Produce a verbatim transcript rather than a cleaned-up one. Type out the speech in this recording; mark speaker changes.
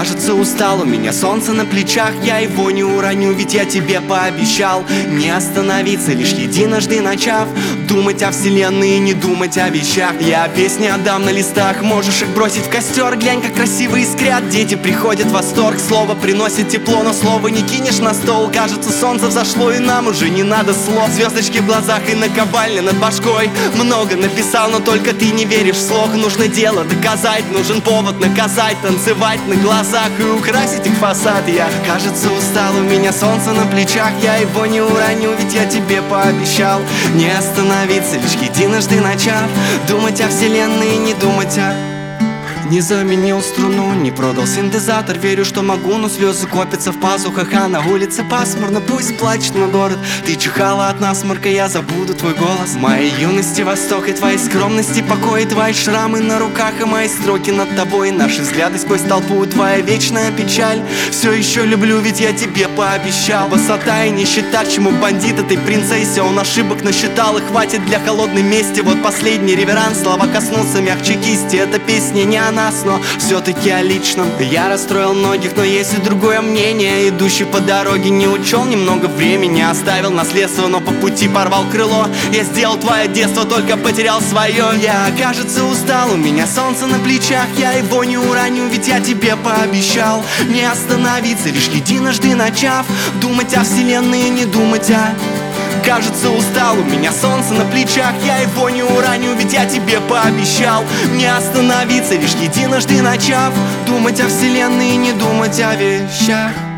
Speaker 1: Кажется, устал, у меня солнце на плечах, я его не уроню, ведь я тебе пообещал не остановиться, лишь единожды начав думать о вселенной и не думать о вещах. Я песни отдам на листах, можешь их бросить в костер. Глянь, как красиво искрят, дети приходят в восторг. Слово приносит тепло, но слово не кинешь на стол. Кажется, солнце взошло и нам уже не надо слов. Звездочки в глазах и наковальня над башкой. Много написал, но только ты не веришь вслух. Нужно дело доказать, нужен повод наказать, танцевать на глазах и украсить их фасад. Я, кажется, устал, у меня солнце на плечах, я его не уроню, ведь я тебе пообещал не остановиться, лишь единожды начав думать о вселенной и не думать о... Не заменил струну, не продал синтезатор. Верю, что могу, но слезы копятся в пазухах. А на улице пасмурно, пусть плачет мой город. Ты чихала от насморка, я забуду твой голос. В моей юности восток и твоей скромности покой. Твои шрамы на руках и мои строки над тобой. Наши взгляды сквозь толпу, твоя вечная печаль. Все еще люблю, ведь я тебе пообещал. Высота и нищета, чему бандит этой принцессе. Он ошибок насчитал и хватит для холодной мести. Вот последний реверанс, слова коснутся мягче кисти. Эта песня не она, но все-таки о личном. Я расстроил многих, но есть и другое мнение. Идущий по дороге не учел немного времени. Оставил наследство, но по пути порвал крыло. Я сделал твое детство, только потерял свое. Я, кажется, устал, у меня солнце на плечах, я его не уроню, ведь я тебе пообещал не остановиться, лишь единожды начав думать о вселенной и не думать о... Кажется, устал, у меня солнце на плечах, я его не уроню, ведь я тебе пообещал не остановиться, лишь единожды начав думать о вселенной и не думать о вещах.